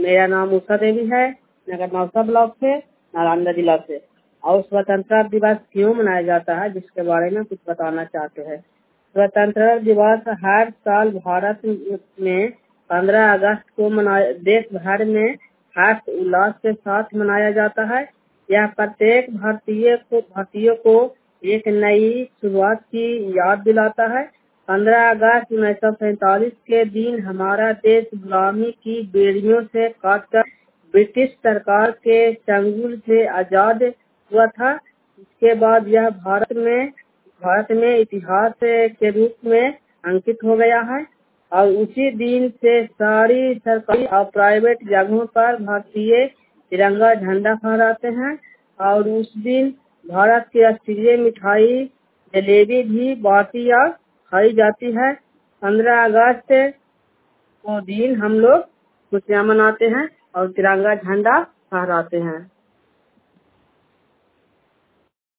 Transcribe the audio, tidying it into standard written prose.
मेरा नाम उषा देवी है, नगर नौसा ब्लॉक से, नालंदा जिला से। और स्वतंत्रता दिवस क्यों मनाया जाता है, जिसके बारे में कुछ बताना चाहते हैं। स्वतंत्रता दिवस हर साल भारत में 15 अगस्त को देश भर में हर्ष उल्लास के साथ मनाया जाता है। यह प्रत्येक भारतीय को एक नई शुरुआत की याद दिलाता है। 15 अगस्त 1947 के दिन हमारा देश गुलामी की बेड़ियों से काटकर ब्रिटिश सरकार के चंगुल से आजाद हुआ था। इसके बाद यह भारत में इतिहास के रूप में अंकित हो गया है। और उसी दिन से सारी सरकारी और प्राइवेट जगहों पर भारतीय तिरंगा झंडा फहराते हैं। और उस दिन भारत की राष्ट्रीय मिठाई जलेबी भी बाटी या खाई जाती है। 15 अगस्त को दिन हम लोग खुशियाँ मनाते हैं और तिरंगा झंडा फहराते हैं।